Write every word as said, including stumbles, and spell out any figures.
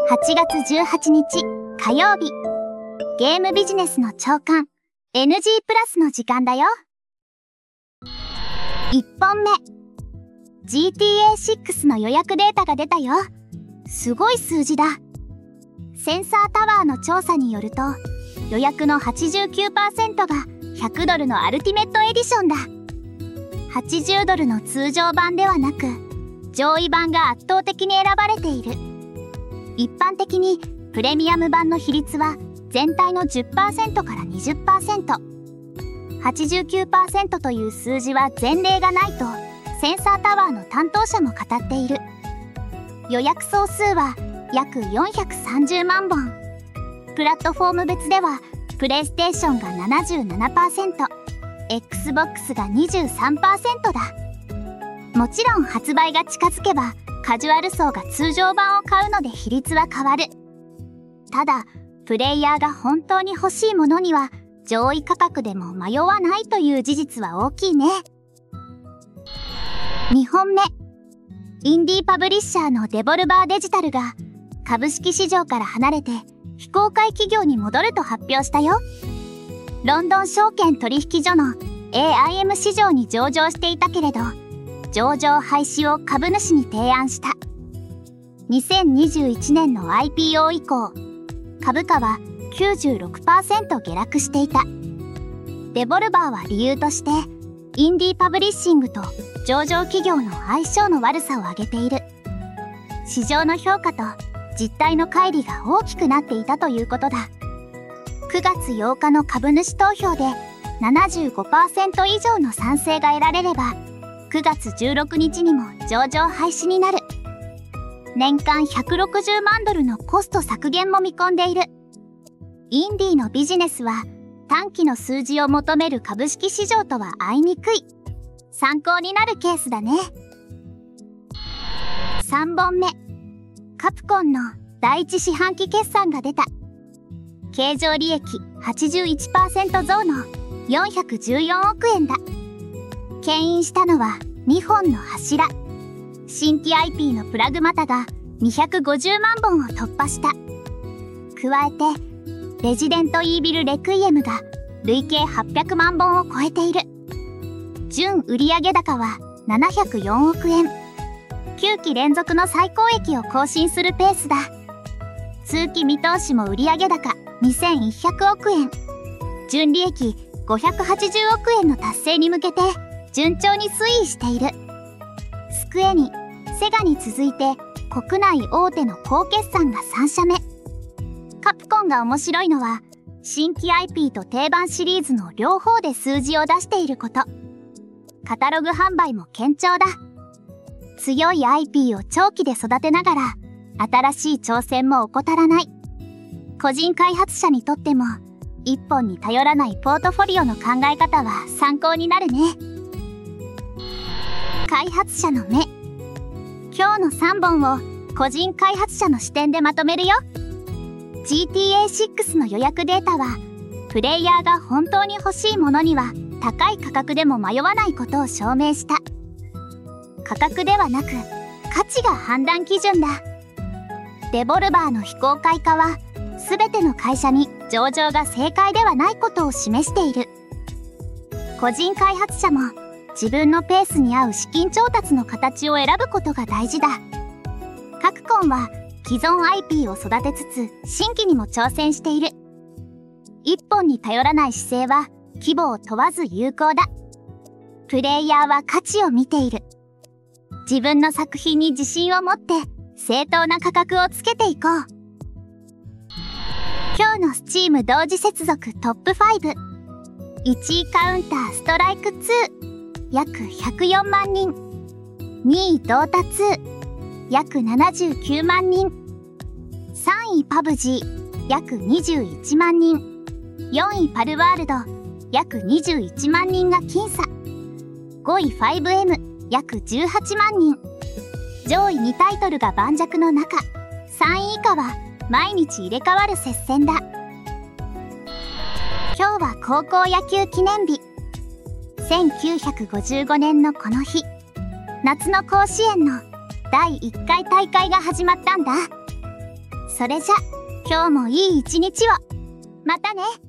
はちがつじゅうはちにち火曜日、ゲームビジネスの朝刊 エヌジー プラスの時間だよ。いっぽんめ ジーティーエーシックス の予約データが出たよ。すごい数字だ。センサータワーの調査によると、予約の はちじゅうきゅうパーセント がひゃくドルのアルティメットエディションだ。はちじゅうドルの通常版ではなく、上位版が圧倒的に選ばれている。一般的にプレミアム版の比率は全体の じゅっパーセント から にじゅっパーセント。はちじゅうきゅうパーセント という数字は前例がないとセンサータワーの担当者も語っている。予約総数は約よんひゃくさんじゅうまんぼん。プラットフォーム別ではプレイステーションが ななじゅうななパーセント、Xbox が にじゅうさんパーセント だ。もちろん発売が近づけばカジュアル層が通常版を買うので比率は変わる。ただ、プレイヤーが本当に欲しいものには上位価格でも迷わないという事実は大きいね。にほんめ、インディーパブリッシャーのデボルバーデジタルが株式市場から離れて非公開企業に戻ると発表したよ。ロンドン証券取引所の エーアイエム 市場に上場していたけれど、上場廃止を株主に提案した。にせんにじゅういちねんの アイピーオー 以降、株価は きゅうじゅうろくパーセント 下落していた。デボルバーは理由として、インディーパブリッシングと上場企業の相性の悪さを挙げている。市場の評価と実態の乖離が大きくなっていたということだ。くがつようかの株主投票で ななじゅうごパーセント 以上の賛成が得られれば、くがつじゅうろくにちにも上場廃止になる。年間ひゃくろくじゅうまんドルのコスト削減も見込んでいる。インディーのビジネスは短期の数字を求める株式市場とは合いにくい。参考になるケースだね。さんぼんめ、カプコンの第一四半期決算が出た。経常利益 はちじゅういちパーセント 増のよんひゃくじゅうよんおくえんだ。牽引したのはにほんの柱。新規 アイピー のプラグマタがにひゃくごじゅうまんぼんを突破した。加えて、レジデント・イービル・レクイエムが累計はっぴゃくまんぼんを超えている。純売上高はななひゃくよんおくえん。きゅうき連続の最高益を更新するペースだ。通期見通しも売上高にせんひゃくおくえん。純利益ごひゃくはちじゅうおくえんの達成に向けて順調に推移している。スクエニ、セガに続いて国内大手の高決算がさんしゃめ。カプコンが面白いのは新規 アイピー と定番シリーズの両方で数字を出していること。カタログ販売も堅調だ。強い アイピー を長期で育てながら新しい挑戦も怠らない。個人開発者にとっても一本に頼らないポートフォリオの考え方は参考になるね。開発者の目。今日のさんぼんを個人開発者の視点でまとめるよ。ジーティーエーシックス の予約データは、プレイヤーが本当に欲しいものには高い価格でも迷わないことを証明した。価格ではなく、価値が判断基準だ。デボルバーの非公開化は、すべての会社に上場が正解ではないことを示している。個人開発者も自分のペースに合う資金調達の形を選ぶことが大事だ。カプコンは既存 アイピー を育てつつ新規にも挑戦している。一本に頼らない姿勢は規模を問わず有効だ。プレイヤーは価値を見ている。自分の作品に自信を持って正当な価格をつけていこう。今日の Steam 同時接続トップご。いちいカウンターストライクツー、約ひゃくよんまんにん。にいドータツー、約ななじゅうきゅうまんにん。さんいパブジー、約にじゅういちまんにん。よんいパルワールド、約にじゅういちまんにんが僅差。ごい ファイブエム、約じゅうはちまんにん。上位にタイトルが盤石の中、さんい以下は毎日入れ替わる接戦だ。今日は高校野球記念日。せんきゅうひゃくごじゅうごねんのこの日、夏の甲子園のだいいっかい大会が始まったんだ。 それじゃ、今日もいい一日を。またね。